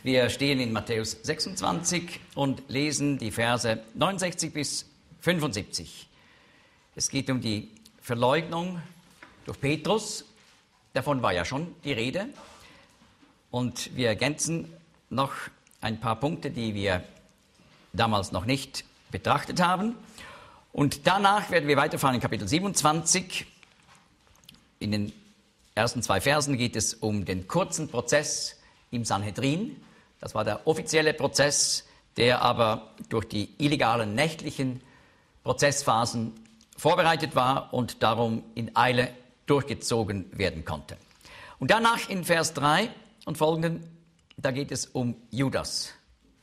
Wir stehen in Matthäus 26 und lesen die Verse 69 bis 75. Es geht um die Verleugnung durch Petrus. Davon war ja schon die Rede. Und wir ergänzen noch ein paar Punkte, die wir damals noch nicht betrachtet haben. Und danach werden wir weiterfahren in Kapitel 27. In den ersten 2 Versen geht es um den kurzen Prozess im Sanhedrin. Das war der offizielle Prozess, der aber durch die illegalen nächtlichen Prozessphasen vorbereitet war und darum in Eile durchgezogen werden konnte. Und danach in Vers 3 und folgenden, da geht es um Judas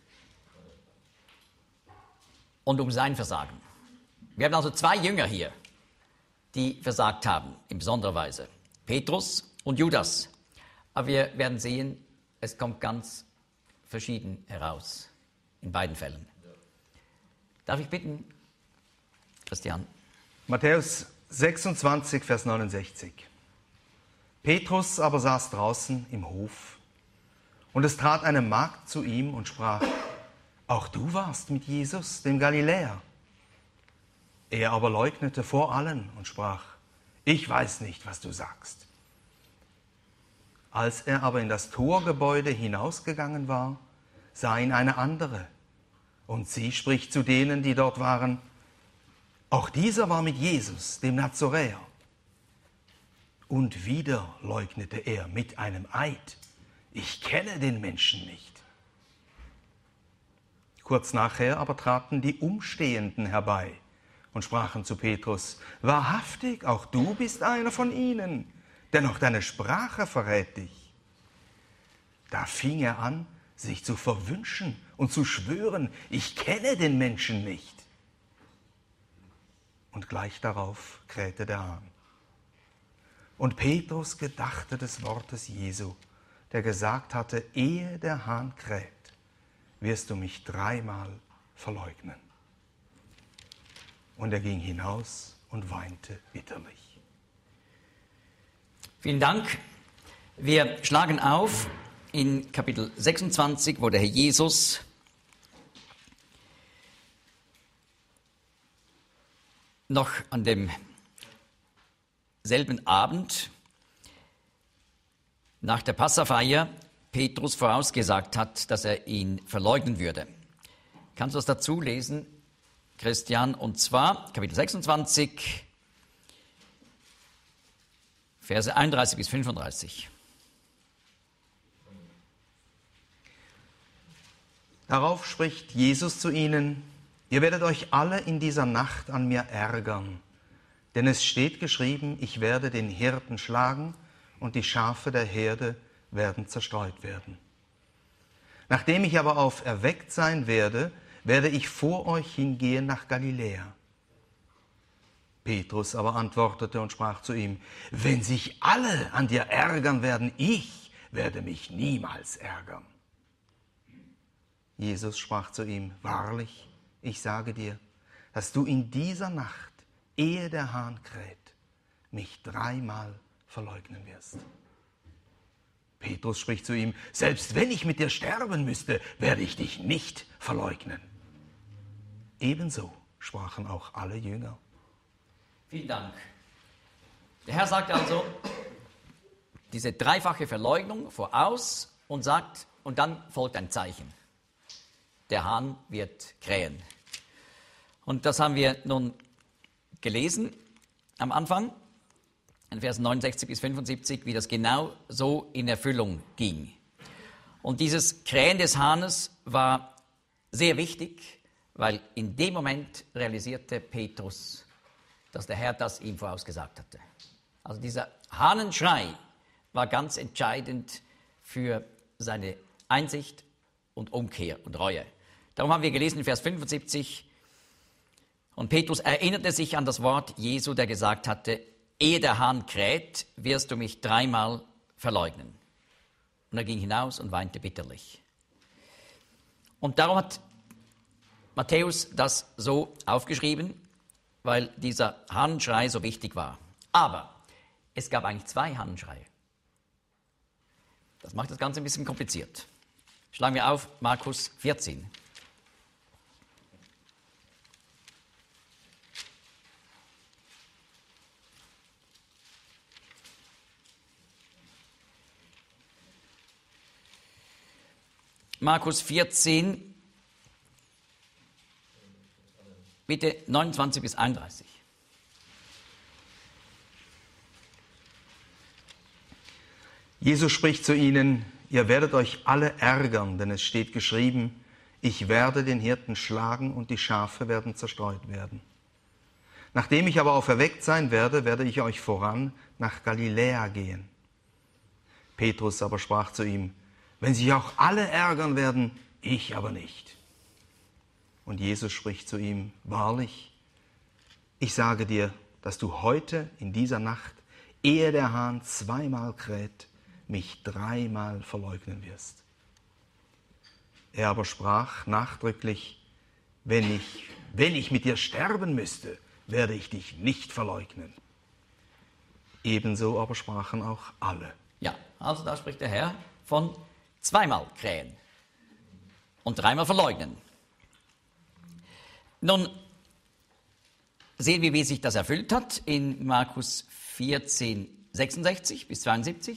und um sein Versagen. Wir haben also 2 Jünger hier, die versagt haben, in besonderer Weise. Petrus und Judas. Aber wir werden sehen, es kommt ganz verschieden heraus in beiden Fällen. Darf ich bitten, Christian? Matthäus 26, Vers 69. Petrus aber saß draußen im Hof, und es trat eine Magd zu ihm und sprach: Auch du warst mit Jesus, dem Galiläer. Er aber leugnete vor allen und sprach: Ich weiß nicht, was du sagst. Als er aber in das Torgebäude hinausgegangen war, sah ihn eine andere. Und sie spricht zu denen, die dort waren: Auch dieser war mit Jesus, dem Nazoräer. Und wieder leugnete er mit einem Eid: Ich kenne den Menschen nicht. Kurz nachher aber traten die Umstehenden herbei und sprachen zu Petrus: Wahrhaftig, auch du bist einer von ihnen, denn auch deine Sprache verrät dich. Da fing er an, sich zu verwünschen und zu schwören: Ich kenne den Menschen nicht. Und gleich darauf krähte der Hahn. Und Petrus gedachte des Wortes Jesu, der gesagt hatte: Ehe der Hahn kräht, wirst du mich 3-mal verleugnen. Und er ging hinaus und weinte bitterlich. Vielen Dank. Wir schlagen auf in Kapitel 26, wo der Herr Jesus noch an demselben Abend nach der Passafeier Petrus vorausgesagt hat, dass er ihn verleugnen würde. Kannst du das dazu lesen, Christian? Und zwar Kapitel 26, Verse 31 bis 35. Darauf spricht Jesus zu ihnen: Ihr werdet euch alle in dieser Nacht an mir ärgern, denn es steht geschrieben: Ich werde den Hirten schlagen und die Schafe der Herde werden zerstreut werden. Nachdem ich aber auferweckt sein werde, werde ich vor euch hingehen nach Galiläa. Petrus aber antwortete und sprach zu ihm: Wenn sich alle an dir ärgern werden, ich werde mich niemals ärgern. Jesus sprach zu ihm: Wahrlich, ich sage dir, dass du in dieser Nacht, ehe der Hahn kräht, mich 3-mal verleugnen wirst. Petrus spricht zu ihm: Selbst wenn ich mit dir sterben müsste, werde ich dich nicht verleugnen. Ebenso sprachen auch alle Jünger. Vielen Dank. Der Herr sagt also diese 3-fache Verleugnung voraus und sagt, und dann folgt ein Zeichen. Der Hahn wird krähen. Und das haben wir nun gelesen am Anfang, in Versen 69 bis 75, wie das genau so in Erfüllung ging. Und dieses Krähen des Hahnes war sehr wichtig, weil in dem Moment realisierte Petrus, dass der Herr das ihm vorausgesagt hatte. Also dieser Hahnenschrei war ganz entscheidend für seine Einsicht und Umkehr und Reue. Darum haben wir gelesen in Vers 75, und Petrus erinnerte sich an das Wort Jesu, der gesagt hatte: Ehe der Hahn kräht, wirst du mich 3-mal verleugnen. Und er ging hinaus und weinte bitterlich. Und darum hat Matthäus das so aufgeschrieben, weil dieser Hahnenschrei so wichtig war. Aber es gab eigentlich 2 Hahnenschreie. Das macht das Ganze ein bisschen kompliziert. Schlagen wir auf Markus 14. Markus 14, bitte 29 bis 31. Jesus spricht zu ihnen: Ihr werdet euch alle ärgern, denn es steht geschrieben, ich werde den Hirten schlagen und die Schafe werden zerstreut werden. Nachdem ich aber auferweckt sein werde, werde ich euch voran nach Galiläa gehen. Petrus aber sprach zu ihm: Wenn sich auch alle ärgern werden, ich aber nicht. Und Jesus spricht zu ihm: Wahrlich, ich sage dir, dass du heute in dieser Nacht, ehe der Hahn zweimal kräht, mich dreimal verleugnen wirst. Er aber sprach nachdrücklich: Wenn ich mit dir sterben müsste, werde ich dich nicht verleugnen. Ebenso aber sprachen auch alle. Ja, also da spricht der Herr von zweimal krähen und dreimal verleugnen. Nun sehen wir, wie sich das erfüllt hat in Markus 14, 66 bis 72.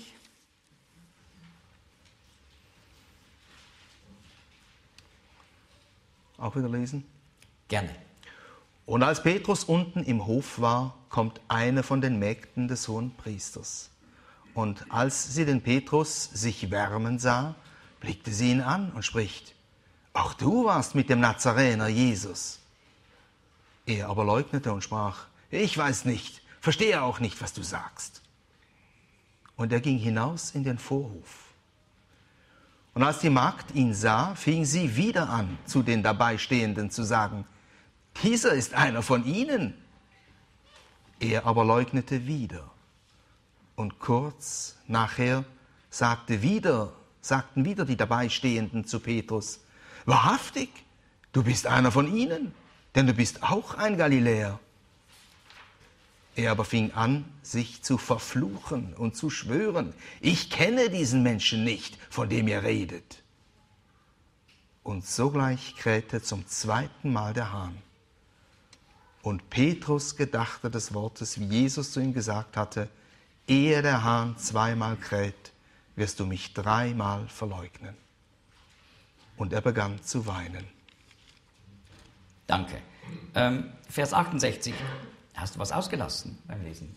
Auch wieder lesen? Gerne. Und als Petrus unten im Hof war, kommt eine von den Mägden des Hohenpriesters. Und als sie den Petrus sich wärmen sah, blickte sie ihn an und spricht: Auch du warst mit dem Nazarener Jesus. Er aber leugnete und sprach: Ich weiß nicht, verstehe auch nicht, was du sagst. Und er ging hinaus in den Vorhof. Und als die Magd ihn sah, fing sie wieder an, zu den Dabeistehenden zu sagen: Dieser ist einer von ihnen. Er aber leugnete wieder. Und kurz nachher sagten wieder die Dabeistehenden zu Petrus: Wahrhaftig, du bist einer von ihnen, denn du bist auch ein Galiläer. Er aber fing an, sich zu verfluchen und zu schwören: Ich kenne diesen Menschen nicht, von dem ihr redet. Und sogleich krähte zum zweiten Mal der Hahn. Und Petrus gedachte des Wortes, wie Jesus zu ihm gesagt hatte: Ehe der Hahn zweimal kräht, wirst du mich dreimal verleugnen. Und er begann zu weinen. Danke. Vers 68. Hast du was ausgelassen beim Lesen?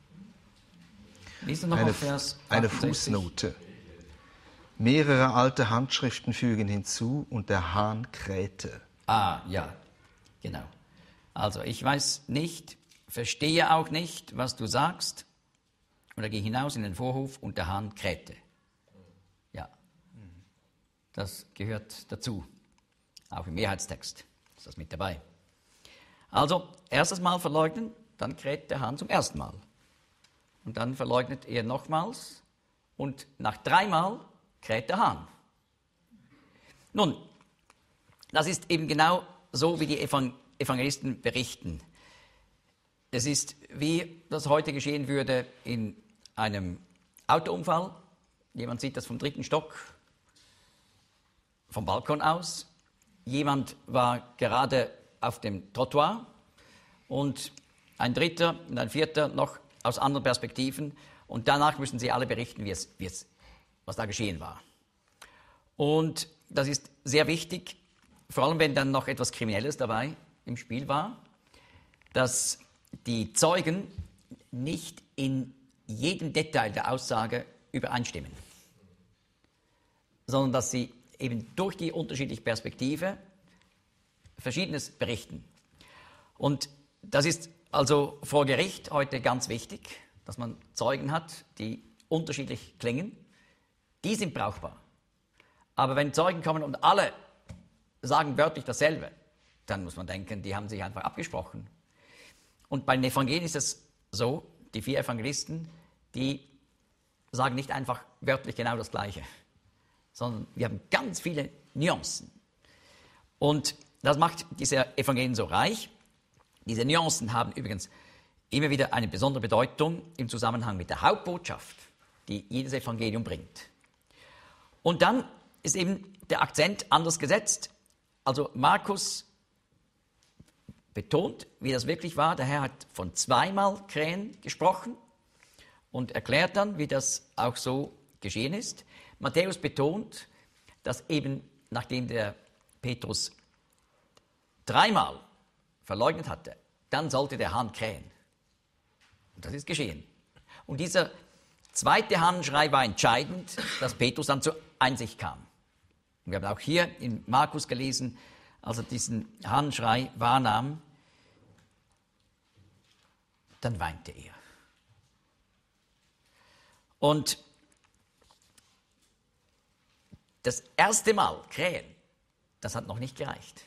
Lies noch auf Vers 68. Eine Fußnote. Mehrere alte Handschriften fügen hinzu: Und der Hahn krähte. Ah, ja, genau. Also ich weiß nicht, verstehe auch nicht, was du sagst. Oder geh hinaus in den Vorhof und der Hahn krähte. Ja, das gehört dazu. Auch im Mehrheitstext ist das mit dabei. Also, erstes Mal verleugnen, dann kräht der Hahn zum ersten Mal. Und dann verleugnet er nochmals und nach dreimal kräht der Hahn. Nun, das ist eben genau so, wie die Evangelisten berichten. Es ist, wie das heute geschehen würde in einem Autounfall. Jemand sieht das vom 3. Stock, vom Balkon aus. Jemand war gerade auf dem Trottoir und ein dritter und ein vierter noch aus anderen Perspektiven. Und danach müssen sie alle berichten, was da geschehen war. Und das ist sehr wichtig, vor allem wenn dann noch etwas Kriminelles dabei im Spiel war, dass die Zeugen nicht in jedem Detail der Aussage übereinstimmen, sondern dass sie eben durch die unterschiedliche Perspektive Verschiedenes berichten. Und das ist also vor Gericht heute ganz wichtig, dass man Zeugen hat, die unterschiedlich klingen. Die sind brauchbar. Aber wenn Zeugen kommen und alle sagen wörtlich dasselbe, dann muss man denken, die haben sich einfach abgesprochen. Und bei den Evangelien ist es so, die 4 Evangelisten, die sagen nicht einfach wörtlich genau das Gleiche, sondern wir haben ganz viele Nuancen. Und das macht diese Evangelien so reich. Diese Nuancen haben übrigens immer wieder eine besondere Bedeutung im Zusammenhang mit der Hauptbotschaft, die jedes Evangelium bringt. Und dann ist eben der Akzent anders gesetzt. Also Markus betont, wie das wirklich war. Der Herr hat von zweimal Krähen gesprochen und erklärt dann, wie das auch so geschehen ist. Matthäus betont, dass eben nachdem der Petrus dreimal verleugnet hatte, dann sollte der Hahn krähen. Und das ist geschehen. Und dieser zweite Hahnenschrei war entscheidend, dass Petrus dann zur Einsicht kam. Und wir haben auch hier in Markus gelesen, als er diesen Hahnenschrei wahrnahm, dann weinte er. Und das erste Mal krähen, das hat noch nicht gereicht.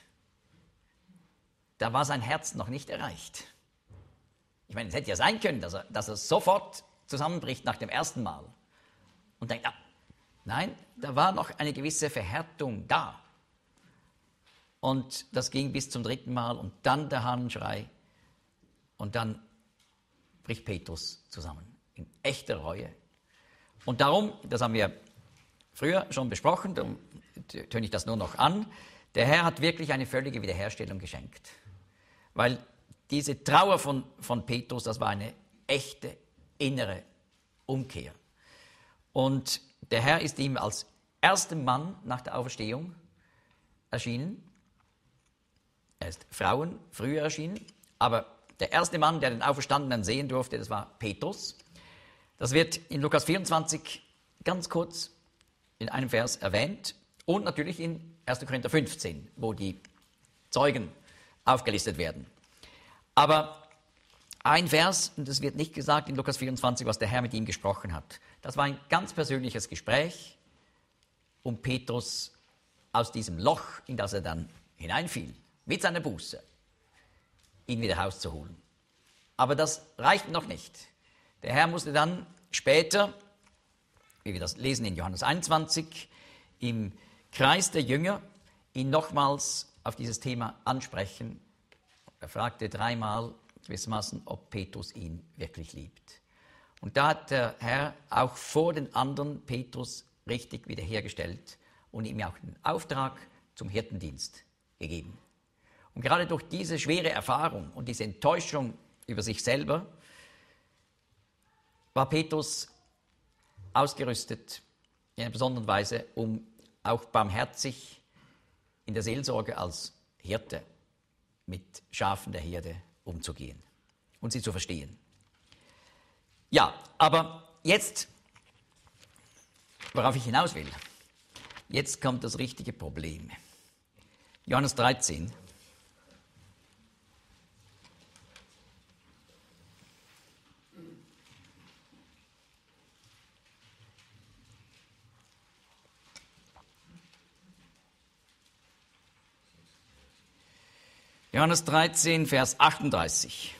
Da war sein Herz noch nicht erreicht. Ich meine, es hätte ja sein können, dass er sofort zusammenbricht nach dem ersten Mal und denkt, nein, da war noch eine gewisse Verhärtung da. Und das ging bis zum dritten Mal und dann der Hahnenschrei und dann bricht Petrus zusammen in echter Reue. Und darum, das haben wir früher schon besprochen, darum töne ich das nur noch an, der Herr hat wirklich eine völlige Wiederherstellung geschenkt. Weil diese Trauer von Petrus, das war eine echte innere Umkehr. Und der Herr ist ihm als erster Mann nach der Auferstehung erschienen. Er ist Frauen früher erschienen, aber der erste Mann, der den Auferstandenen sehen durfte, das war Petrus. Das wird in Lukas 24 ganz kurz in einem Vers erwähnt und natürlich in 1. Korinther 15, wo die Zeugen aufgelistet werden. Aber ein Vers, und es wird nicht gesagt in Lukas 24, was der Herr mit ihm gesprochen hat. Das war ein ganz persönliches Gespräch, um Petrus aus diesem Loch, in das er dann hineinfiel, mit seiner Buße, ihn wieder rauszuholen. Aber das reicht noch nicht. Der Herr musste dann später, wie wir das lesen in Johannes 21, im Kreis der Jünger ihn nochmals auf dieses Thema ansprechen. Er fragte dreimal gewissermaßen, ob Petrus ihn wirklich liebt. Und da hat der Herr auch vor den anderen Petrus richtig wiederhergestellt und ihm auch den Auftrag zum Hirtendienst gegeben. Und gerade durch diese schwere Erfahrung und diese Enttäuschung über sich selber war Petrus ausgerüstet in einer besonderen Weise, um auch barmherzig in der Seelsorge als Hirte mit Schafen der Herde umzugehen und sie zu verstehen. Ja, aber jetzt, worauf ich hinaus will, jetzt kommt das richtige Problem. Johannes 13. Johannes 13, Vers 38.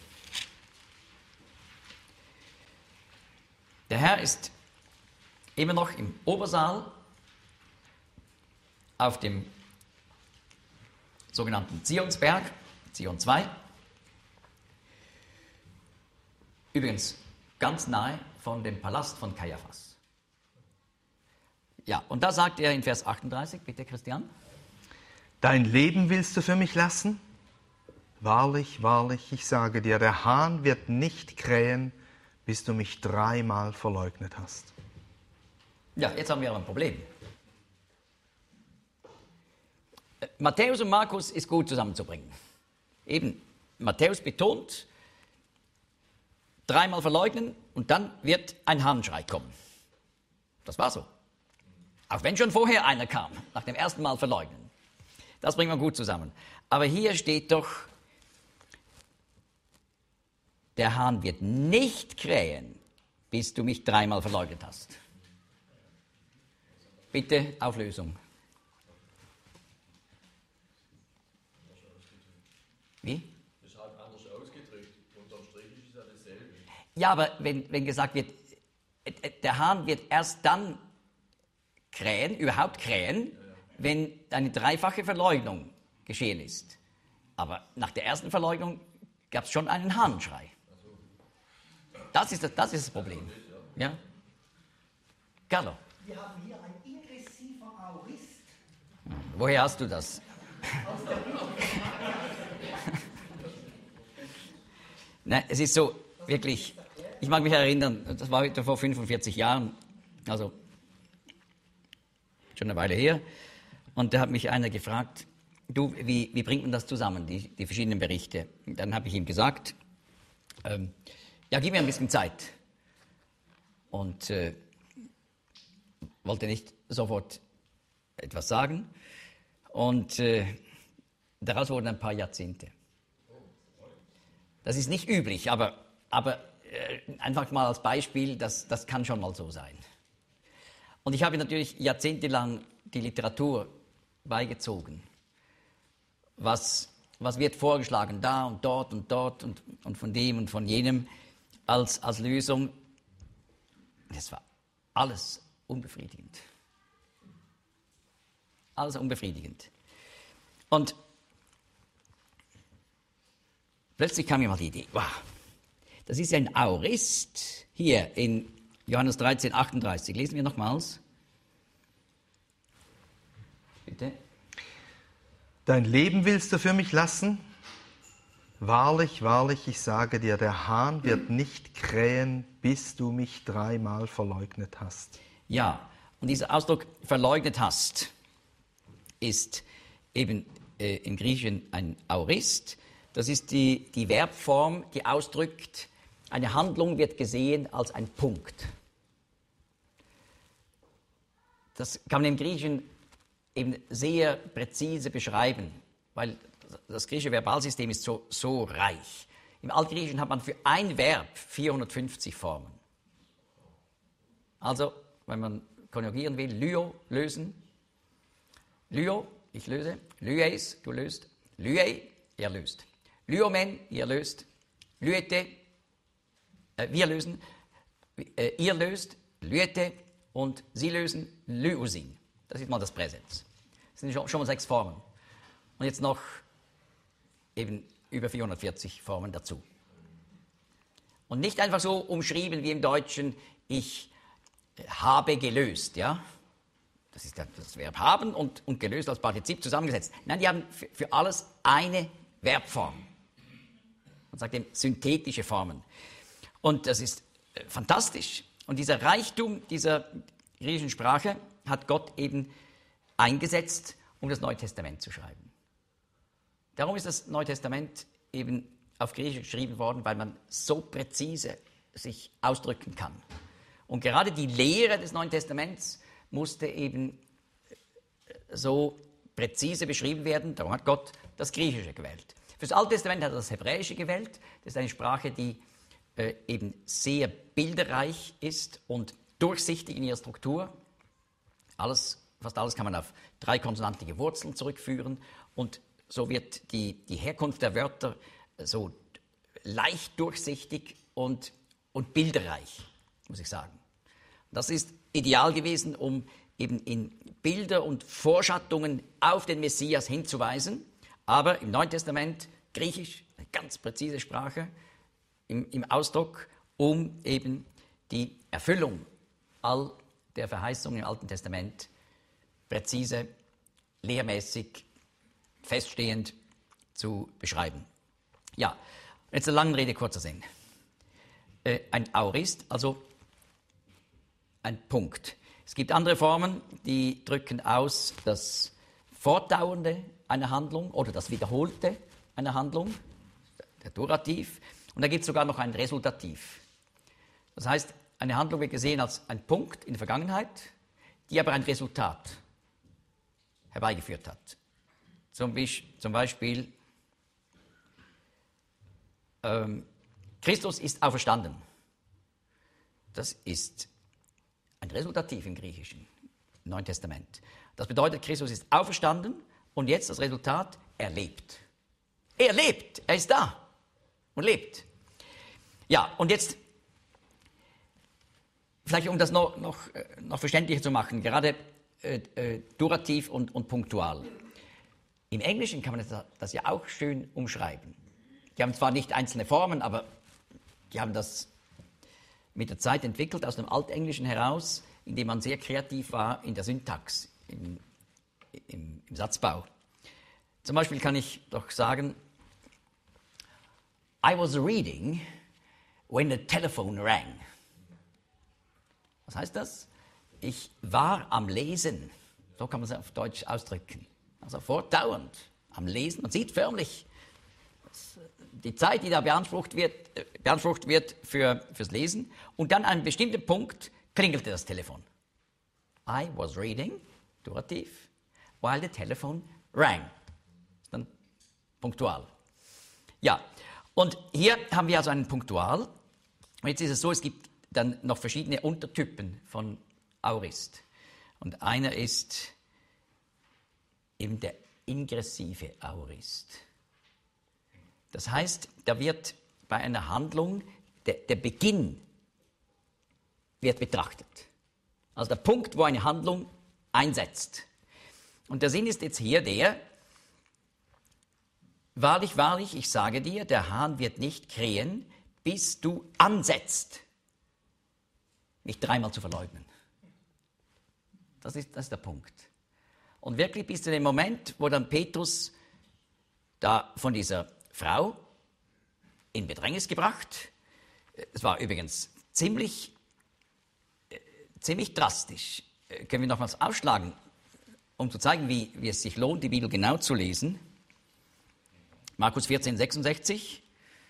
Der Herr ist immer noch im Obersaal auf dem sogenannten Zionsberg, Zion 2. Übrigens ganz nahe von dem Palast von Kaiaphas. Ja, und da sagt er in Vers 38, bitte Christian. Dein Leben willst du für mich lassen? Wahrlich, wahrlich, ich sage dir, der Hahn wird nicht krähen, bis du mich dreimal verleugnet hast. Ja, jetzt haben wir aber ein Problem. Matthäus und Markus ist gut zusammenzubringen. Eben, Matthäus betont, dreimal verleugnen und dann wird ein Hahnenschrei kommen. Das war so. Auch wenn schon vorher einer kam, nach dem ersten Mal verleugnen. Das bringt man gut zusammen. Aber hier steht doch, der Hahn wird nicht krähen, bis du mich dreimal verleugnet hast. Bitte Auflösung. Wie? Das ist halt anders ausgedrückt. Unterm Strich ist es ja dasselbe. Ja, aber wenn gesagt wird, der Hahn wird erst dann krähen, überhaupt krähen, wenn eine dreifache Verleugnung geschehen ist. Aber nach der ersten Verleugnung gab es schon einen Hahnenschrei. Das ist das Problem. Ja? Carlo. Wir haben hier ein ingressiver Aorist Woher hast du das? Nein, es ist so, wirklich, ich mag mich erinnern, das war vor 45 Jahren, also schon eine Weile her, und da hat mich einer gefragt, du, wie bringt man das zusammen, die verschiedenen Berichte? Und dann habe ich ihm gesagt, ja, gib mir ein bisschen Zeit. Und wollte nicht sofort etwas sagen. Und daraus wurden ein paar Jahrzehnte. Das ist nicht üblich, aber einfach mal als Beispiel, das kann schon mal so sein. Und ich habe natürlich jahrzehntelang die Literatur beigezogen. Was wird vorgeschlagen, da und dort und von dem und von jenem als Lösung. Das war alles unbefriedigend. Alles unbefriedigend. Und plötzlich kam mir mal die Idee, wow, das ist ein Aorist hier in Johannes 13, 38. Lesen wir nochmals. Bitte. Dein Leben willst du für mich lassen? Wahrlich, wahrlich, ich sage dir, der Hahn wird nicht krähen, bis du mich 3-mal verleugnet hast. Ja, und dieser Ausdruck verleugnet hast ist eben im Griechischen ein Aorist. Das ist die Verbform, die ausdrückt, eine Handlung wird gesehen als ein Punkt. Das kann man im Griechischen eben sehr präzise beschreiben, weil das griechische Verbalsystem ist so reich. Im Altgriechischen hat man für ein Verb 450 Formen. Also, wenn man konjugieren will, lyo, lösen, lyo, ich löse, lyes, du löst, lyei, er löst, lyomen, ihr löst, lyete, wir lösen, ihr löst, lyete und sie lösen, lyusin. Das ist mal das Präsens. Das sind schon mal 6 Formen. Und jetzt noch eben über 440 Formen dazu. Und nicht einfach so umschrieben wie im Deutschen, ich habe gelöst, ja. Das ist das Verb haben und gelöst als Partizip zusammengesetzt. Nein, die haben für alles eine Verbform. Man sagt eben synthetische Formen. Und das ist fantastisch. Und dieser Reichtum dieser griechischen Sprache hat Gott eben eingesetzt, um das Neue Testament zu schreiben. Darum ist das Neue Testament eben auf Griechisch geschrieben worden, weil man so präzise sich ausdrücken kann. Und gerade die Lehre des Neuen Testaments musste eben so präzise beschrieben werden. Darum hat Gott das Griechische gewählt. Für das Alte Testament hat er das Hebräische gewählt. Das ist eine Sprache, die eben sehr bilderreich ist und durchsichtig in ihrer Struktur. Fast alles kann man auf 3 konsonantige Wurzeln zurückführen und so wird die Herkunft der Wörter so leicht durchsichtig und bilderreich, muss ich sagen. Das ist ideal gewesen, um eben in Bilder und Vorschattungen auf den Messias hinzuweisen, aber im Neuen Testament Griechisch, eine ganz präzise Sprache im Ausdruck, um eben die Erfüllung all der Verheißungen im Alten Testament präzise, lehrmäßig, feststehend zu beschreiben. Ja, jetzt eine lange Rede, kurzer Sinn. Ein Aorist, also ein Punkt. Es gibt andere Formen, die drücken aus das Fortdauernde einer Handlung oder das Wiederholte einer Handlung, der Durativ. Und da gibt es sogar noch ein Resultativ. Das heißt, eine Handlung wird gesehen als ein Punkt in der Vergangenheit, die aber ein Resultat herbeigeführt hat. Zum Beispiel, Christus ist auferstanden. Das ist ein Resultativ im Griechischen, im Neuen Testament. Das bedeutet, Christus ist auferstanden und jetzt das Resultat, er lebt. Er lebt, er ist da und lebt. Ja, und jetzt, vielleicht um das noch verständlicher zu machen, gerade Durativ und punktual. Im Englischen kann man das ja auch schön umschreiben. Die haben zwar nicht einzelne Formen, aber die haben das mit der Zeit entwickelt aus dem Altenglischen heraus, indem man sehr kreativ war in der Syntax, im Satzbau. Zum Beispiel kann ich doch sagen, I was reading when the telephone rang. Was heißt das? Ich war am Lesen. So kann man es auf Deutsch ausdrücken. Also fortdauernd am Lesen. Man sieht förmlich die Zeit, die da beansprucht wird fürs Lesen. Und dann an einem bestimmten Punkt klingelte das Telefon. I was reading, Durativ, while the telephone rang. Dann punktual. Ja, und hier haben wir also einen Punktual. Und jetzt ist es so, es gibt dann noch verschiedene Untertypen von Aorist. Und einer ist eben der ingressive Aorist. Das heißt, da wird bei einer Handlung der Beginn wird betrachtet. Also der Punkt, wo eine Handlung einsetzt. Und der Sinn ist jetzt hier der, wahrlich, wahrlich, ich sage dir, der Hahn wird nicht krähen, bis du ansetzt, mich dreimal zu verleugnen. Das ist der Punkt. Und wirklich bis zu dem Moment, wo dann Petrus da von dieser Frau in Bedrängnis gebracht, es war übrigens ziemlich drastisch, können wir nochmals aufschlagen, um zu zeigen, wie es sich lohnt, die Bibel genau zu lesen. Markus 14, 66.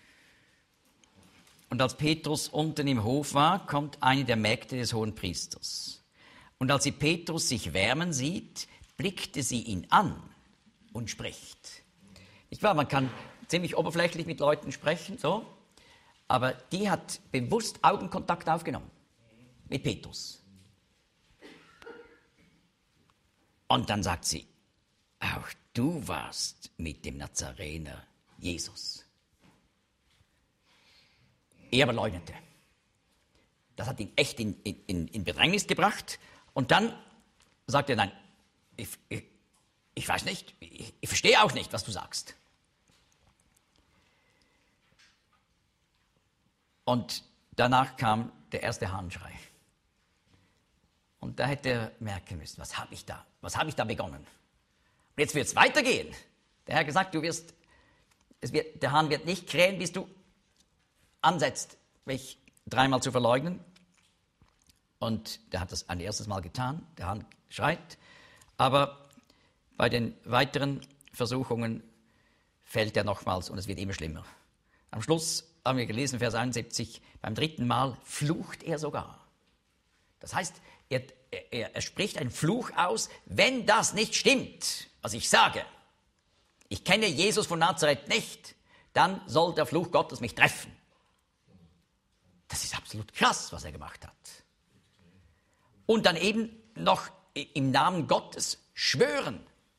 Und als Petrus unten im Hof war, kommt eine der Mägde des Hohenpriesters. Und als sie Petrus sich wärmen sieht, blickte sie ihn an und spricht. Nicht wahr? Man kann ziemlich oberflächlich mit Leuten sprechen, so, aber die hat bewusst Augenkontakt aufgenommen mit Petrus. Und dann sagt sie, auch du warst mit dem Nazarener Jesus. Er aber leugnete. Das hat ihn echt in Bedrängnis gebracht. Und dann sagt er, nein, ich weiß nicht, ich verstehe auch nicht, was du sagst. Und danach kam der erste Hahnschrei. Und da hätte er merken müssen, was habe ich da begonnen? Und jetzt wird es weitergehen. Der Herr hat gesagt, der Hahn wird nicht krähen, bis du ansetzt, mich dreimal zu verleugnen. Und der hat das ein erstes Mal getan, der Hahn schreit. Aber bei den weiteren Versuchungen fällt er nochmals und es wird immer schlimmer. Am Schluss haben wir gelesen, Vers 71, beim dritten Mal flucht er sogar. Das heißt, er spricht einen Fluch aus, wenn das nicht stimmt, was ich sage. Ich kenne Jesus von Nazareth nicht, dann soll der Fluch Gottes mich treffen. Das ist absolut krass, was er gemacht hat. Und dann eben noch im Namen Gottes schwören.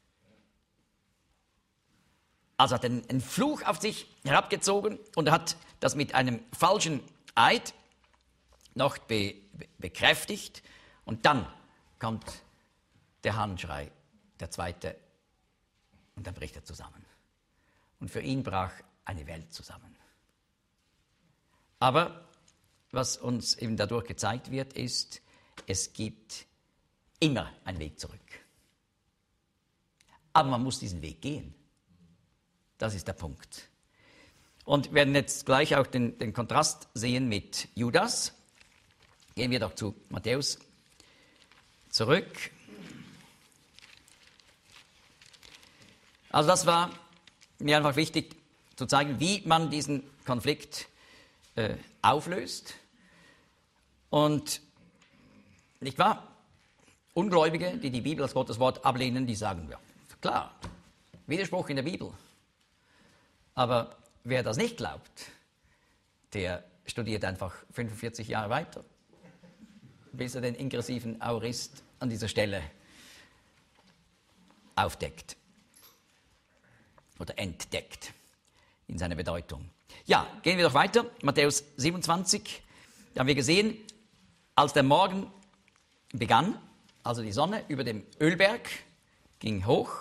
Also hat er einen Fluch auf sich herabgezogen und hat das mit einem falschen Eid noch bekräftigt. Und dann kommt der Hahnschrei, der zweite, und dann bricht er zusammen. Und für ihn brach eine Welt zusammen. Aber was uns eben dadurch gezeigt wird, ist, es gibt immer einen Weg zurück. Aber man muss diesen Weg gehen. Das ist der Punkt. Und wir werden jetzt gleich auch den Kontrast sehen mit Judas. Gehen wir doch zu Matthäus zurück. Also das war mir einfach wichtig zu zeigen, wie man diesen Konflikt auflöst. Und nicht wahr? Ungläubige, die die Bibel als Gottes Wort ablehnen, die sagen, ja, klar, Widerspruch in der Bibel. Aber wer das nicht glaubt, der studiert einfach 45 Jahre weiter, bis er den ingressiven Aorist an dieser Stelle aufdeckt oder entdeckt in seiner Bedeutung. Ja, gehen wir doch weiter. Matthäus 27, da haben wir gesehen, als der Morgen begann, also die Sonne über dem Ölberg ging hoch,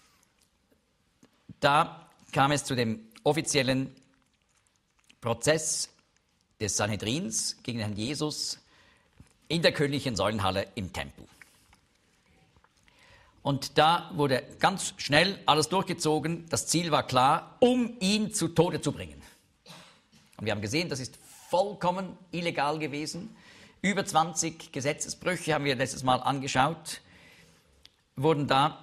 da kam es zu dem offiziellen Prozess des Sanhedrins gegen Herrn Jesus in der königlichen Säulenhalle im Tempel. Und da wurde ganz schnell alles durchgezogen. Das Ziel war klar, um ihn zu Tode zu bringen. Und wir haben gesehen, das ist vollkommen illegal gewesen. Über 20 Gesetzesbrüche haben wir letztes Mal angeschaut, wurden da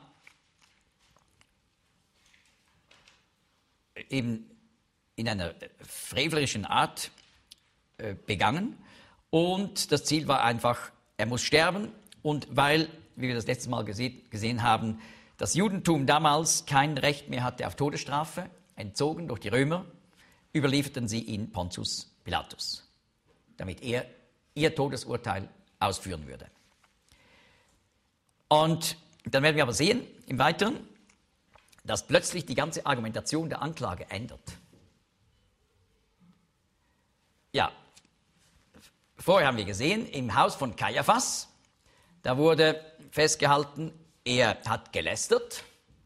eben in einer frevelerischen Art begangen. Und das Ziel war einfach, er muss sterben. Und weil, wie wir das letzte Mal gesehen haben, das Judentum damals kein Recht mehr hatte auf Todesstrafe, entzogen durch die Römer, überlieferten sie ihn Pontius Pilatus, damit er ihr Todesurteil ausführen würde. Und dann werden wir aber sehen, im Weiteren, dass plötzlich die ganze Argumentation der Anklage ändert. Ja, vorher haben wir gesehen, im Haus von Kaiaphas, da wurde festgehalten, er hat gelästert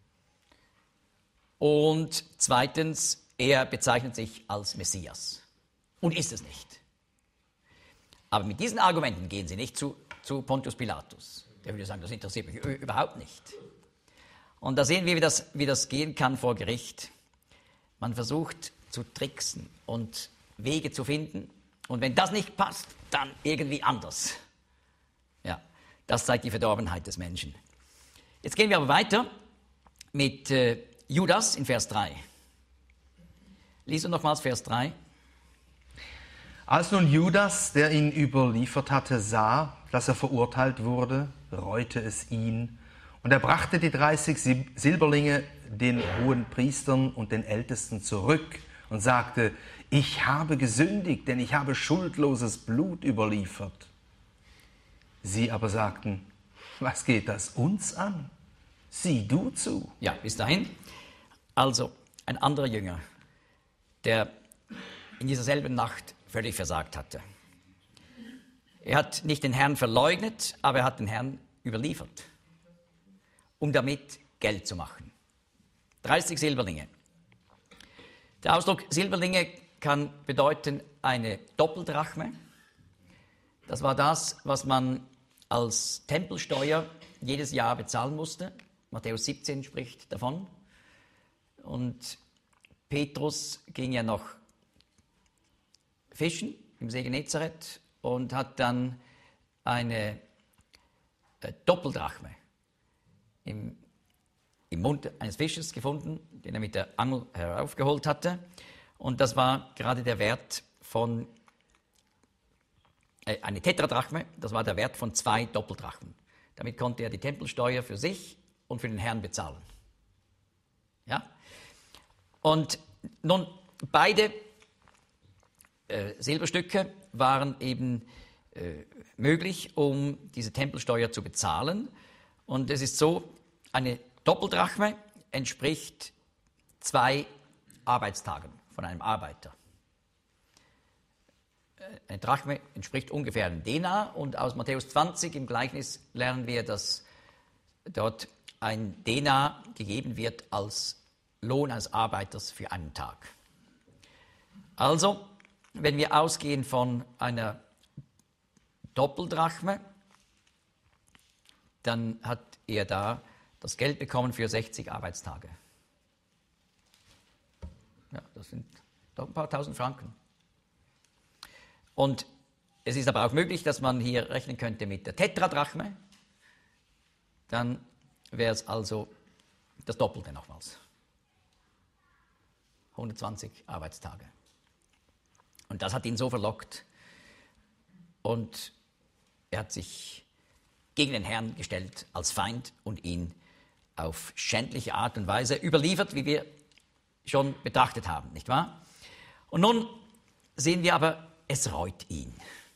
und zweitens, er bezeichnet sich als Messias und ist es nicht. Aber mit diesen Argumenten gehen sie nicht zu Pontius Pilatus. Der würde sagen, das interessiert mich überhaupt nicht. Und da sehen wir, wie das gehen kann vor Gericht. Man versucht zu tricksen und Wege zu finden. Und wenn das nicht passt, dann irgendwie anders. Ja, das zeigt die Verdorbenheit des Menschen. Jetzt gehen wir aber weiter mit Judas in Vers 3. Lies uns nochmals Vers 3. Als nun Judas, der ihn überliefert hatte, sah, dass er verurteilt wurde, reute es ihn. Und er brachte die 30 Silberlinge den hohen Priestern und den Ältesten zurück und sagte, ich habe gesündigt, denn ich habe schuldloses Blut überliefert. Sie aber sagten, was geht das uns an? Sieh du zu. Ja, bis dahin. Also ein anderer Jünger, der in dieser selben Nacht völlig versagt hatte. Er hat nicht den Herrn verleugnet, aber er hat den Herrn überliefert, um damit Geld zu machen. 30 Silberlinge. Der Ausdruck Silberlinge kann bedeuten eine Doppeldrachme. Das war das, was man als Tempelsteuer jedes Jahr bezahlen musste. Matthäus 17 spricht davon. Und Petrus ging ja noch fischen im See Genezareth und hat dann eine Doppeldrachme im Mund eines Fisches gefunden, den er mit der Angel heraufgeholt hatte. Und das war gerade der Wert von, eine Tetradrachme, das war der Wert von 2 Doppeldrachmen. Damit konnte er die Tempelsteuer für sich und für den Herrn bezahlen. Ja? Und nun, beide Silberstücke waren eben möglich, um diese Tempelsteuer zu bezahlen. Und es ist so, eine Doppeldrachme entspricht 2 Arbeitstagen von einem Arbeiter. Eine Drachme entspricht ungefähr einem Denar und aus Matthäus 20 im Gleichnis lernen wir, dass dort ein Denar gegeben wird als Lohn eines Arbeiters für einen Tag. Also, wenn wir ausgehen von einer Doppeldrachme, dann hat er da das Geld bekommen für 60 Arbeitstage. Ja, das sind doch ein paar tausend Franken. Und es ist aber auch möglich, dass man hier rechnen könnte mit der Tetradrachme. Dann wäre es also das Doppelte nochmals. 120 Arbeitstage. Und das hat ihn so verlockt. Und er hat sich gegen den Herrn gestellt als Feind und ihn auf schändliche Art und Weise überliefert, wie wir schon betrachtet haben, nicht wahr? Und nun sehen wir aber, es reut ihn.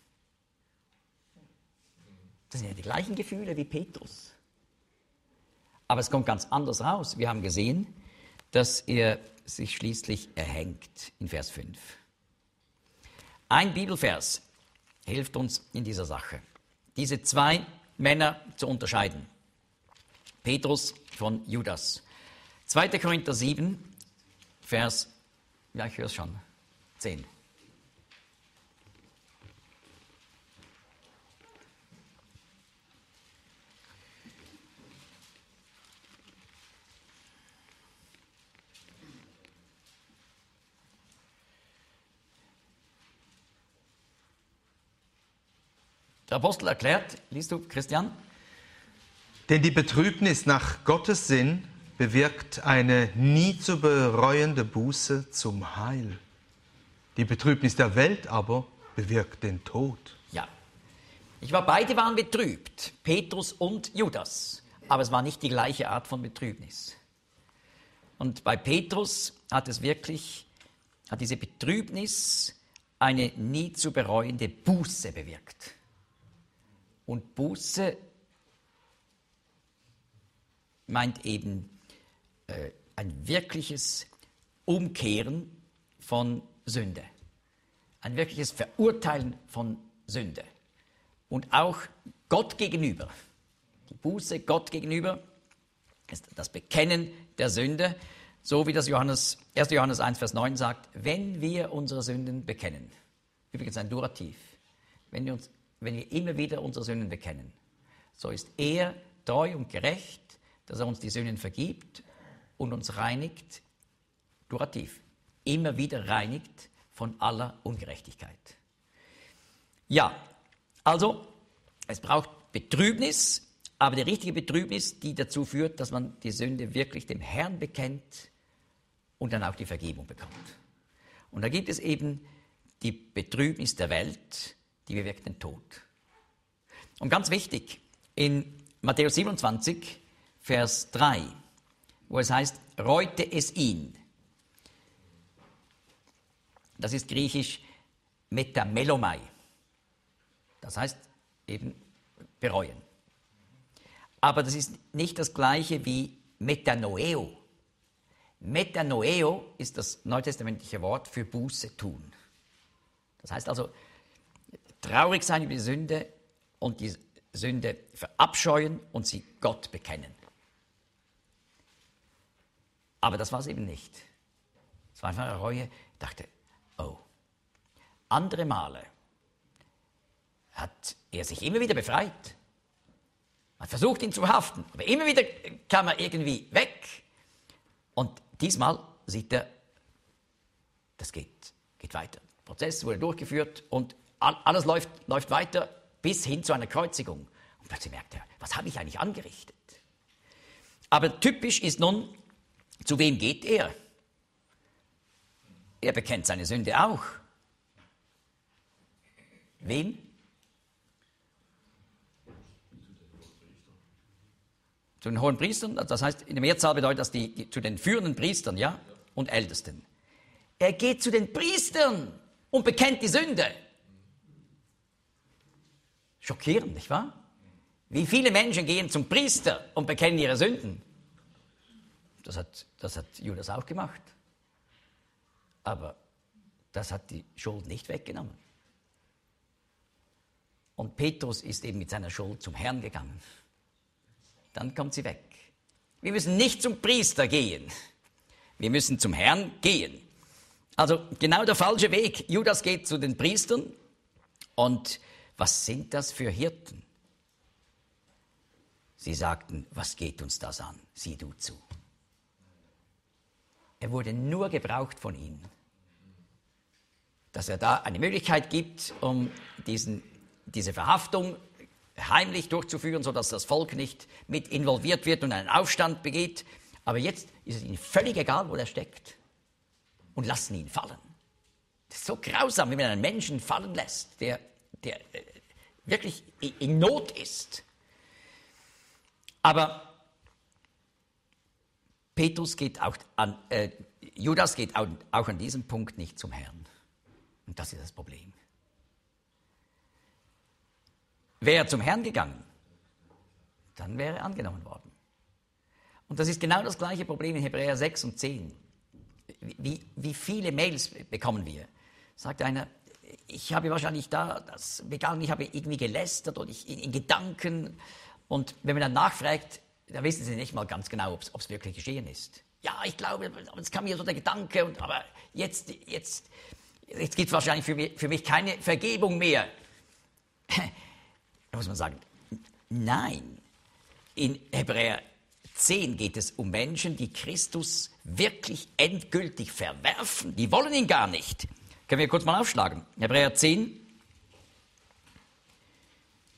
Das sind ja die gleichen Gefühle wie Petrus. Aber es kommt ganz anders raus. Wir haben gesehen, dass er sich schließlich erhängt in Vers 5. Ein Bibelvers hilft uns in dieser Sache, diese 2 Männer zu unterscheiden. Petrus von Judas. 2. Korinther 7, Vers, ja, ich höre es schon, 10. Der Apostel erklärt, liest du, Christian? Denn die Betrübnis nach Gottes Sinn bewirkt eine nie zu bereuende Buße zum Heil. Die Betrübnis der Welt aber bewirkt den Tod. Ja. Beide waren betrübt, Petrus und Judas. Aber es war nicht die gleiche Art von Betrübnis. Und bei Petrus hat diese Betrübnis eine nie zu bereuende Buße bewirkt. Und Buße meint eben ein wirkliches Umkehren von Sünde. Ein wirkliches Verurteilen von Sünde. Und auch Gott gegenüber. Die Buße Gott gegenüber ist das Bekennen der Sünde, so wie das 1. Johannes 1, Vers 9 sagt, wenn wir unsere Sünden bekennen. Übrigens ein Durativ. Wenn wir immer wieder unsere Sünden bekennen, so ist er treu und gerecht, dass er uns die Sünden vergibt und uns reinigt, Durativ, immer wieder reinigt von aller Ungerechtigkeit. Ja, also es braucht Betrübnis, aber die richtige Betrübnis, die dazu führt, dass man die Sünde wirklich dem Herrn bekennt und dann auch die Vergebung bekommt. Und da gibt es eben die Betrübnis der Welt, die bewirkt den Tod. Und ganz wichtig, in Matthäus 27, Vers 3, wo es heißt, reute es ihn. Das ist griechisch metamelomai. Das heißt eben bereuen. Aber das ist nicht das gleiche wie metanoeo. Metanoeo ist das neutestamentliche Wort für Buße tun. Das heißt also, traurig sein über die Sünde und die Sünde verabscheuen und sie Gott bekennen. Aber das war es eben nicht. Es war einfach eine Reue. Ich dachte, oh, andere Male hat er sich immer wieder befreit. Man hat versucht, ihn zu verhaften, aber immer wieder kam er irgendwie weg. Und diesmal sieht er, das geht weiter. Der Prozess wurde durchgeführt und alles läuft weiter bis hin zu einer Kreuzigung. Und plötzlich merkt er, was habe ich eigentlich angerichtet? Aber typisch ist nun, zu wem geht er? Er bekennt seine Sünde auch. Wem? Zu den hohen Priestern, das heißt, in der Mehrzahl bedeutet das zu den führenden Priestern, ja, und Ältesten. Er geht zu den Priestern und bekennt die Sünde. Schockierend, nicht wahr? Wie viele Menschen gehen zum Priester und bekennen ihre Sünden? Das hat Judas auch gemacht. Aber das hat die Schuld nicht weggenommen. Und Petrus ist eben mit seiner Schuld zum Herrn gegangen. Dann kommt sie weg. Wir müssen nicht zum Priester gehen. Wir müssen zum Herrn gehen. Also genau der falsche Weg. Judas geht zu den Priestern. Und was sind das für Hirten? Sie sagten, was geht uns das an? Sieh du zu. Er wurde nur gebraucht von ihnen. Dass er da eine Möglichkeit gibt, um diese Verhaftung heimlich durchzuführen, sodass das Volk nicht mit involviert wird und einen Aufstand begeht. Aber jetzt ist es ihnen völlig egal, wo er steckt. Und lassen ihn fallen. Das ist so grausam, wie man einen Menschen fallen lässt, der wirklich in Not ist. Aber Judas geht auch an diesem Punkt nicht zum Herrn. Und das ist das Problem. Wäre er zum Herrn gegangen, dann wäre er angenommen worden. Und das ist genau das gleiche Problem in Hebräer 6 und 10. Wie viele Mails bekommen wir? Sagt einer, ich habe wahrscheinlich das begangen, ich habe irgendwie gelästert oder in Gedanken. Und wenn man dann nachfragt, dann wissen sie nicht mal ganz genau, ob es wirklich geschehen ist. Ja, ich glaube, es kam mir so der Gedanke, aber jetzt gibt es wahrscheinlich für mich keine Vergebung mehr. Da muss man sagen, nein. In Hebräer 10 geht es um Menschen, die Christus wirklich endgültig verwerfen. Die wollen ihn gar nicht. Können wir kurz mal aufschlagen. Hebräer 10.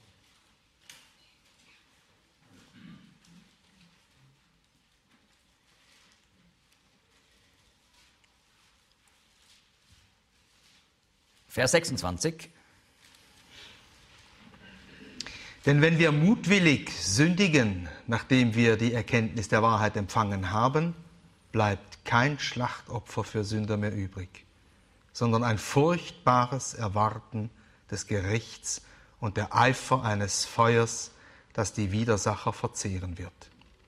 Vers 26. Denn wenn wir mutwillig sündigen, nachdem wir die Erkenntnis der Wahrheit empfangen haben, bleibt kein Schlachtopfer für Sünder mehr übrig, sondern ein furchtbares Erwarten des Gerichts und der Eifer eines Feuers, das die Widersacher verzehren wird.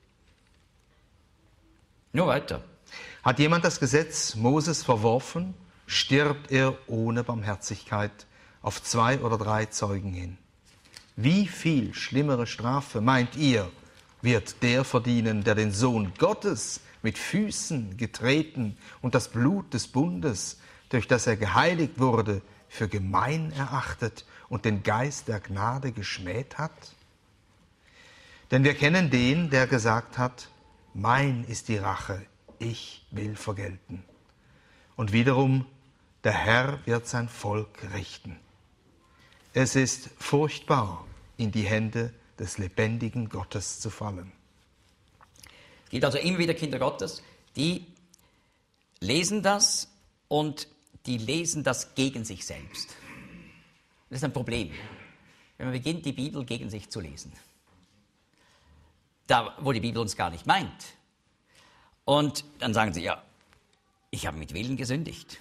Nur weiter. Hat jemand das Gesetz Moses verworfen, stirbt er ohne Barmherzigkeit auf 2 oder 3 Zeugen hin. Wie viel schlimmere Strafe, meint ihr, wird der verdienen, der den Sohn Gottes mit Füßen getreten und das Blut des Bundes, durch das er geheiligt wurde, für gemein erachtet und den Geist der Gnade geschmäht hat? Denn wir kennen den, der gesagt hat, mein ist die Rache, ich will vergelten. Und wiederum, der Herr wird sein Volk richten. Es ist furchtbar, in die Hände des lebendigen Gottes zu fallen. Es gibt also immer wieder Kinder Gottes, die lesen das und die lesen das gegen sich selbst. Das ist ein Problem, wenn man beginnt, die Bibel gegen sich zu lesen. Da, wo die Bibel uns gar nicht meint. Und dann sagen sie, ja, ich habe mit Willen gesündigt.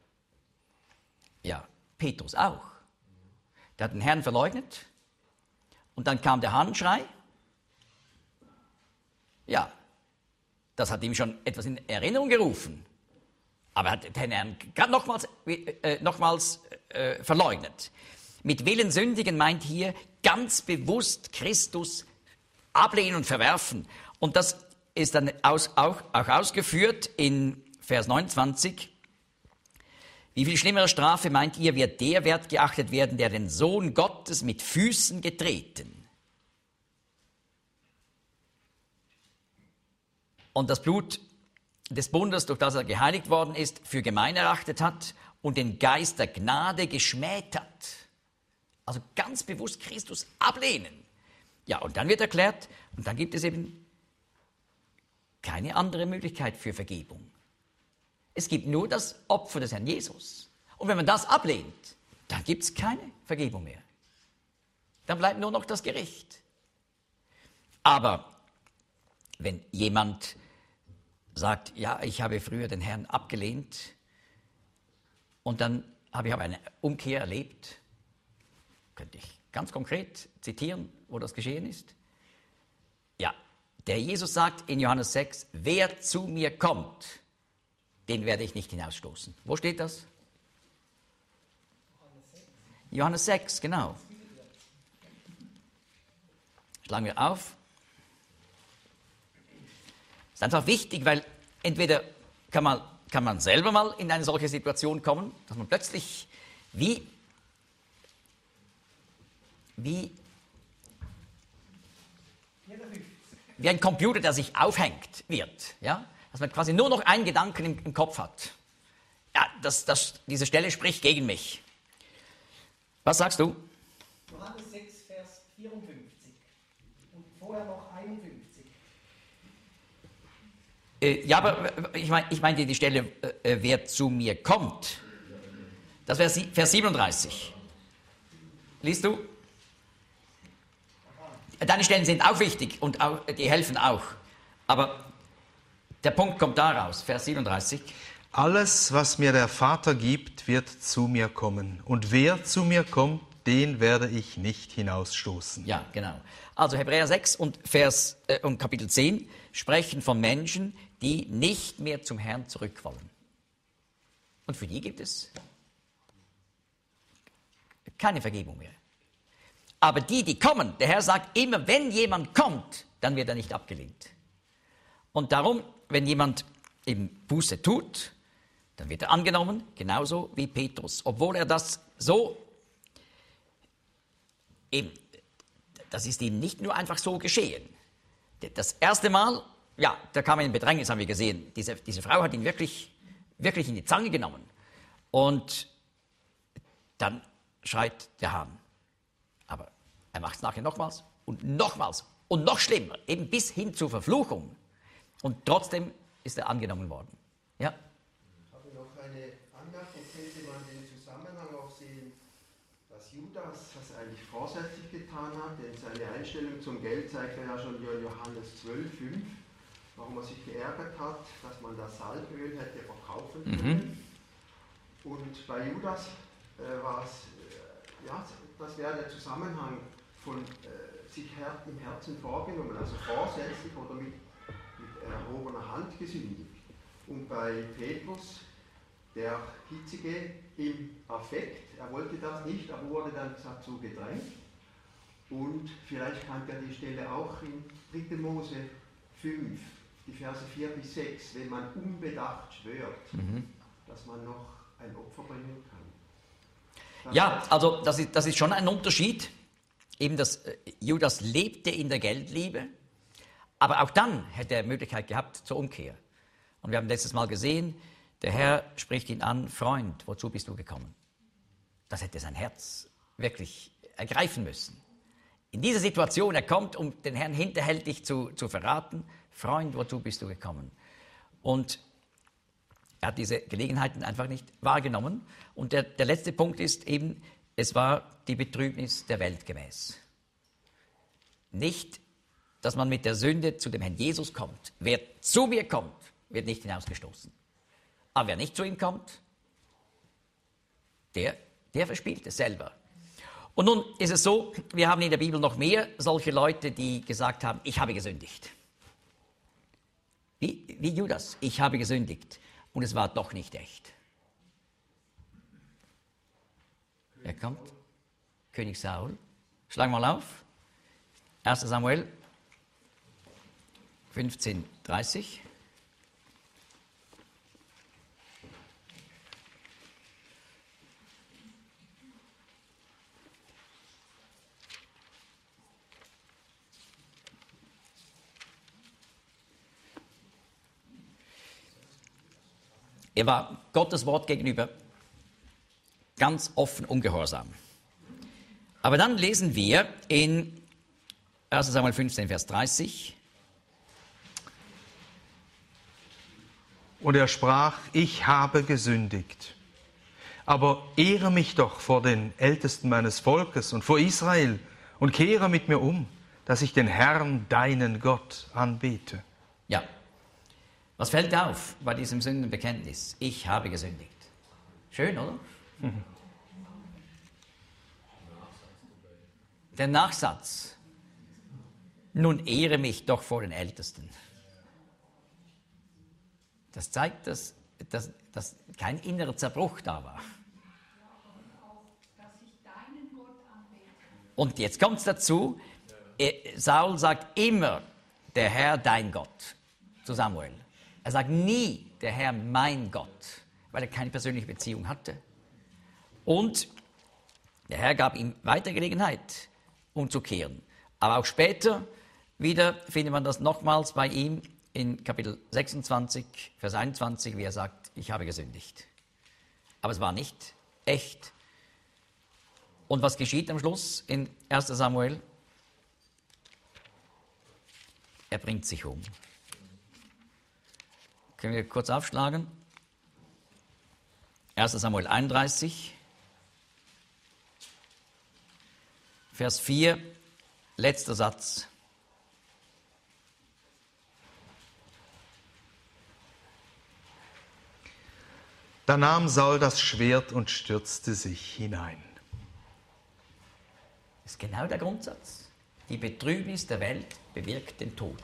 Ja, Petrus auch. Der hat den Herrn verleugnet. Und dann kam der Hahnenschrei. Ja, das hat ihm schon etwas in Erinnerung gerufen. Aber er hat den Herrn gerade nochmals verleugnet. Mit Willen sündigen meint hier ganz bewusst Christus ablehnen und verwerfen. Und das ist dann auch ausgeführt in Vers 29. Wie viel schlimmere Strafe, meint ihr, wird der wert geachtet werden, der den Sohn Gottes mit Füßen getreten und das Blut des Bundes, durch das er geheiligt worden ist, für gemein erachtet hat und den Geist der Gnade geschmäht hat. Also ganz bewusst Christus ablehnen. Ja, und dann wird erklärt, und dann gibt es eben keine andere Möglichkeit für Vergebung. Es gibt nur das Opfer des Herrn Jesus. Und wenn man das ablehnt, dann gibt es keine Vergebung mehr. Dann bleibt nur noch das Gericht. Aber wenn jemand sagt, ja, ich habe früher den Herrn abgelehnt und dann habe ich aber eine Umkehr erlebt, könnte ich ganz konkret zitieren, wo das geschehen ist. Ja, der Jesus sagt in Johannes 6, wer zu mir kommt, den werde ich nicht hinausstoßen. Wo steht das? Johannes 6, genau. Schlagen wir auf. Das ist einfach wichtig, weil entweder kann man selber mal in eine solche Situation kommen, dass man plötzlich wie ein Computer, der sich aufhängt wird, ja? Dass man quasi nur noch einen Gedanken im Kopf hat. Ja, diese Stelle spricht gegen mich. Was sagst du? Johannes 6, Vers 54 und vorher noch 51. Ja, aber ich meine die Stelle, wer zu mir kommt. Das wäre Vers 37. Liest du? Deine Stellen sind auch wichtig und auch, die helfen auch. Aber der Punkt kommt daraus, Vers 37. Alles, was mir der Vater gibt, wird zu mir kommen. Und wer zu mir kommt, den werde ich nicht hinausstoßen. Ja, genau. Also Hebräer 6 und Kapitel 10 sprechen von Menschen, die nicht mehr zum Herrn zurück wollen. Und für die gibt es keine Vergebung mehr. Aber die kommen, der Herr sagt immer, wenn jemand kommt, dann wird er nicht abgelehnt. Und darum, wenn jemand eben Buße tut, dann wird er angenommen, genauso wie Petrus. Obwohl er das so, eben, das ist ihm nicht nur einfach so geschehen. Das erste Mal, ja, da kam er in Bedrängnis, haben wir gesehen. Diese Frau hat ihn wirklich in die Zange genommen. Und dann schreit der Hahn. Aber er macht es nachher nochmals und nochmals und noch schlimmer, eben bis hin zur Verfluchung. Und trotzdem ist er angenommen worden. Ja? Ich habe noch eine Anmerkung, könnte man den Zusammenhang auch sehen Judas das eigentlich vorsätzlich getan hat, denn seine Einstellung zum Geld zeigt er ja schon in Johannes 12,5, warum er sich geärgert hat, dass man das Salböl hätte verkaufen können. Und bei Judas war es, das wäre der Zusammenhang von sich im Herzen vorgenommen, also vorsätzlich oder mit erhobener Hand gesündigt. Und bei Petrus, der Hitzige im Affekt, er wollte das nicht, aber wurde dann dazu gedrängt. Und vielleicht kannte er die Stelle auch in 3. Mose 5, die Verse 4 bis 6, wenn man unbedacht schwört, dass man noch ein Opfer bringen kann. Ja, also das ist schon ein Unterschied. Eben, dass Judas lebte in der Geldliebe, aber auch dann hätte er Möglichkeit gehabt zur Umkehr. Und wir haben letztes Mal gesehen, der Herr spricht ihn an, Freund, wozu bist du gekommen? Das hätte sein Herz wirklich ergreifen müssen. In dieser Situation, er kommt, um den Herrn hinterhältig zu verraten, Freund, wozu bist du gekommen? Und er hat diese Gelegenheiten einfach nicht wahrgenommen. Und der letzte Punkt ist eben, es war die Betrübnis der Welt gemäß. Nicht, dass man mit der Sünde zu dem Herrn Jesus kommt. Wer zu mir kommt, wird nicht hinausgestoßen. Aber wer nicht zu ihm kommt, der verspielt es selber. Und nun ist es so, wir haben in der Bibel noch mehr solche Leute, die gesagt haben, ich habe gesündigt. Wie Judas, ich habe gesündigt. Und es war doch nicht echt. Wer kommt? König Saul. Schlag mal auf. 1. Samuel 15,30. Er war Gottes Wort gegenüber ganz offen ungehorsam. Aber dann lesen wir in 1. Samuel 15, Vers 30. Und er sprach, ich habe gesündigt. Aber ehre mich doch vor den Ältesten meines Volkes und vor Israel und kehre mit mir um, dass ich den Herrn, deinen Gott, anbete. Ja. Was fällt auf bei diesem Sündenbekenntnis? Ich habe gesündigt. Schön, oder? Der Nachsatz. Nun ehre mich doch vor den Ältesten. Das zeigt, dass kein innerer Zerbruch da war. Und jetzt kommt es dazu, Saul sagt immer, der Herr, dein Gott, zu Samuel. Er sagt nie, der Herr, mein Gott, weil er keine persönliche Beziehung hatte. Und der Herr gab ihm weiter Gelegenheit, umzukehren. Aber auch später wieder findet man das nochmals bei ihm in Kapitel 26, Vers 21, wie er sagt, ich habe gesündigt. Aber es war nicht echt. Und was geschieht am Schluss in 1. Samuel? Er bringt sich um. Können wir kurz aufschlagen? 1. Samuel 31, Vers 4, letzter Satz. Da nahm Saul das Schwert und stürzte sich hinein. Das ist genau der Grundsatz. Die Betrübnis der Welt bewirkt den Tod.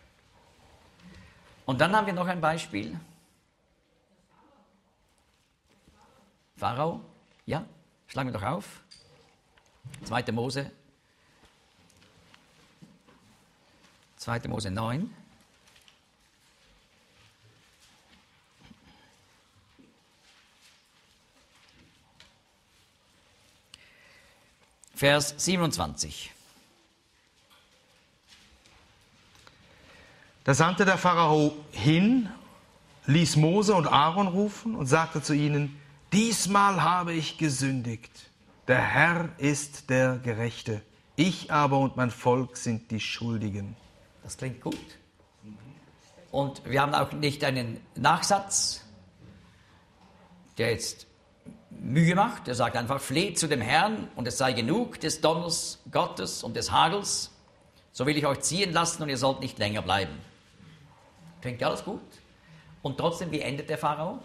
Und dann haben wir noch ein Beispiel. Pharao, ja, schlagen wir doch auf. 2. Mose 9. Vers 27. Da sandte der Pharao hin, ließ Mose und Aaron rufen und sagte zu ihnen, diesmal habe ich gesündigt. Der Herr ist der Gerechte. Ich aber und mein Volk sind die Schuldigen. Das klingt gut. Und wir haben auch nicht einen Nachsatz, der jetzt Mühe macht. Er sagt einfach, fleht zu dem Herrn und es sei genug des Donners Gottes und des Hagels. So will ich euch ziehen lassen und ihr sollt nicht länger bleiben. Klingt alles gut. Und trotzdem, wie endet der Pharao?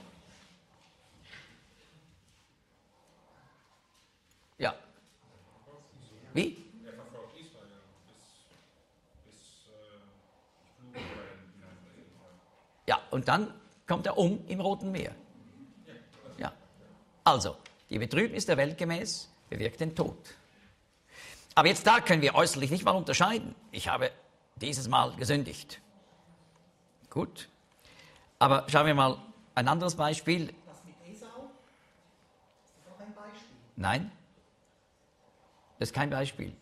Ja. Wie? Er verfolgt Israel bis die Flut hineinbringen. Ja, und dann kommt er um im Roten Meer. Ja. Also, die Betrübnis der Welt gemäß bewirkt den Tod. Aber jetzt da können wir äußerlich nicht mal unterscheiden. Ich habe dieses Mal gesündigt. Gut. Aber schauen wir mal ein anderes Beispiel. Das mit Esau? Ist das auch ein Beispiel? Nein, das ist kein Beispiel.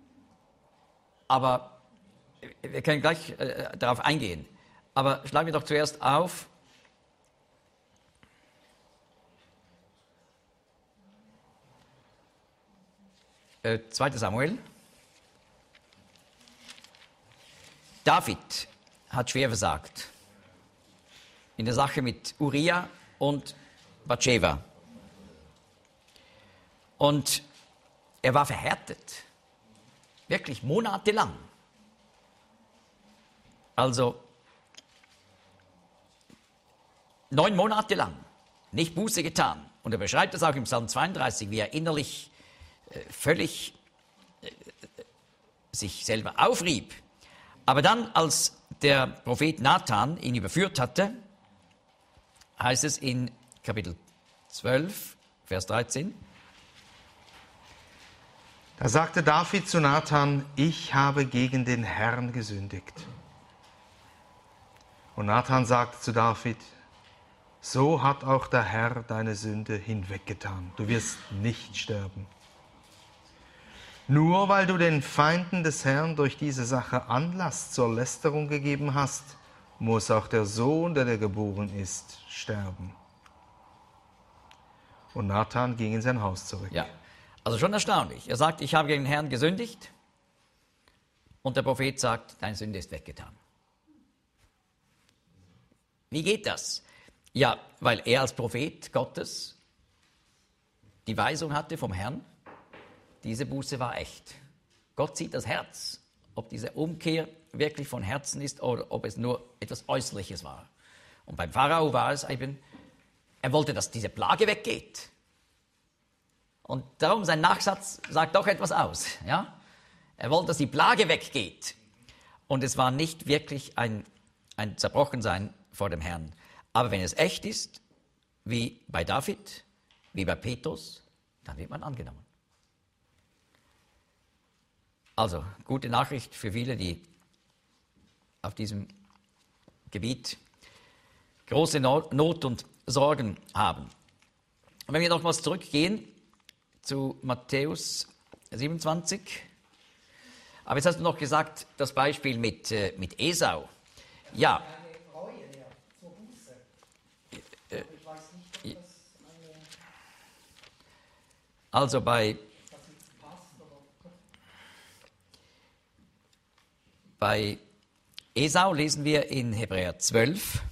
Aber wir können gleich darauf eingehen. Aber schlagen wir doch zuerst auf 2. Samuel. David hat schwer versagt in der Sache mit Uriah und Bathsheba. Und er war verhärtet, wirklich monatelang. Also 9 Monate lang nicht Buße getan. Und er beschreibt das auch im Psalm 32, wie er innerlich völlig sich selber aufrieb. Aber dann, als der Prophet Nathan ihn überführt hatte, heißt es in Kapitel 12, Vers 13, Da sagte David zu Nathan, ich habe gegen den Herrn gesündigt. Und Nathan sagte zu David, so hat auch der Herr deine Sünde hinweggetan. Du wirst nicht sterben. Nur weil du den Feinden des Herrn durch diese Sache Anlass zur Lästerung gegeben hast, muss auch der Sohn, der dir geboren ist, sterben. Und Nathan ging in sein Haus zurück. ja, also schon erstaunlich. Er sagt, ich habe gegen den Herrn gesündigt. Und der Prophet sagt, deine Sünde ist weggetan. Wie geht das? Ja, weil er als Prophet Gottes die Weisung hatte vom Herrn, diese Buße war echt. Gott sieht das Herz, ob diese Umkehr wirklich von Herzen ist oder ob es nur etwas Äußerliches war. Und beim Pharao war es eben, er wollte, dass diese Plage weggeht. Und darum, sein Nachsatz sagt doch etwas aus. Ja? Er wollte, dass die Plage weggeht. Und es war nicht wirklich ein Zerbrochensein vor dem Herrn. Aber wenn es echt ist, wie bei David, wie bei Petrus, dann wird man angenommen. Also, gute Nachricht für viele, die auf diesem Gebiet große Not und Sorgen haben. Und wenn wir nochmals zurückgehen zu Matthäus 27, aber jetzt hast du noch gesagt, das Beispiel mit Esau. Ja. Eine Reue, ja, zur Buße. Ich weiß nicht, ob das Also bei jetzt passt oder. Bei Esau lesen wir in Hebräer 12.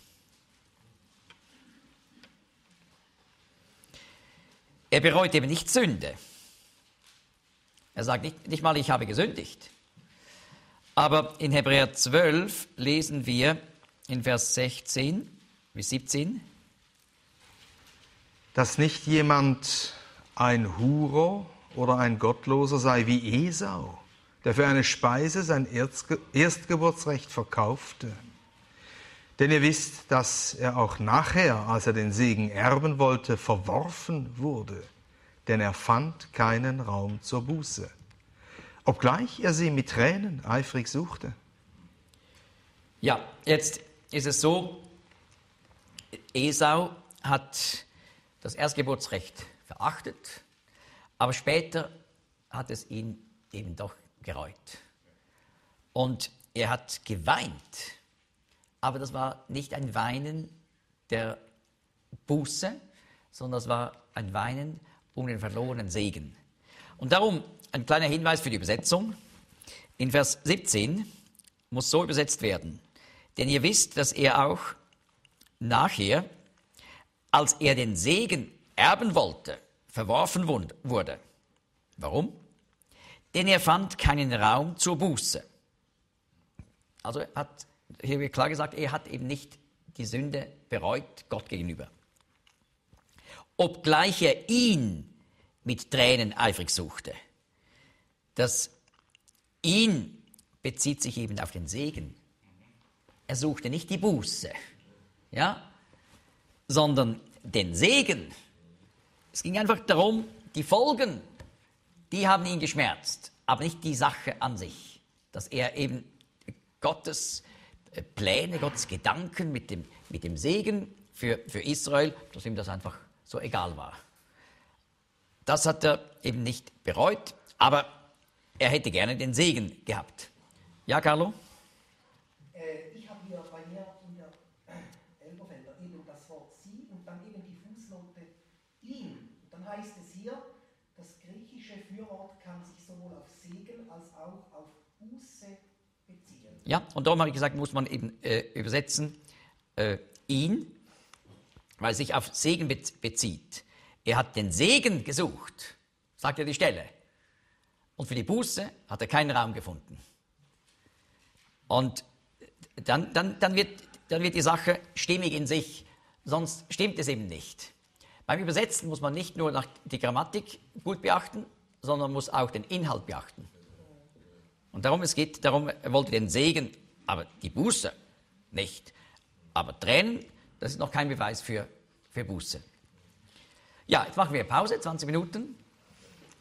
Er bereut eben nicht Sünde. Er sagt nicht mal, ich habe gesündigt. Aber in Hebräer 12 lesen wir in Vers 16 bis 17, dass nicht jemand ein Hurer oder ein Gottloser sei wie Esau, der für eine Speise sein Erstgeburtsrecht verkaufte. Denn ihr wisst, dass er auch nachher, als er den Segen erben wollte, verworfen wurde, denn er fand keinen Raum zur Buße, obgleich er sie mit Tränen eifrig suchte. Ja, jetzt ist es so, Esau hat das Erstgeburtsrecht verachtet, aber später hat es ihn eben doch gereut. Und er hat geweint, aber das war nicht ein Weinen der Buße, sondern das war ein Weinen um den verlorenen Segen. Und darum ein kleiner Hinweis für die Übersetzung. In Vers 17 muss so übersetzt werden. Denn ihr wisst, dass er auch nachher, als er den Segen erben wollte, verworfen wurde. Warum? Denn er fand keinen Raum zur Buße. Also hier wird klar gesagt, er hat eben nicht die Sünde bereut Gott gegenüber. Obgleich er ihn mit Tränen eifrig suchte. Das ihn bezieht sich eben auf den Segen. Er suchte nicht die Buße, ja, sondern den Segen. Es ging einfach darum, die Folgen, die haben ihn geschmerzt, aber nicht die Sache an sich, dass er eben Gottes Pläne, Gottes Gedanken mit dem Segen für Israel, dass ihm das einfach so egal war. Das hat er eben nicht bereut, aber er hätte gerne den Segen gehabt. Ja, Carlo? Ich habe hier bei mir in der Elberfelder eben das Wort sie und dann eben die Fußnote ihn. Dann heißt es hier, das griechische Fürwort kann sich sowohl auf Segen als auch auf Buße beziehen. Ja, und darum habe ich gesagt, muss man eben übersetzen, ihn, weil es sich auf Segen bezieht. Er hat den Segen gesucht, sagt ja die Stelle. Und für die Buße hat er keinen Raum gefunden. Und dann wird die Sache stimmig in sich, sonst stimmt es eben nicht. Beim Übersetzen muss man nicht nur die Grammatik gut beachten, sondern muss auch den Inhalt beachten. Und es geht darum, er wollte den Segen, aber die Buße nicht. Aber Tränen, das ist noch kein Beweis für Buße. Ja, jetzt machen wir Pause, 20 Minuten.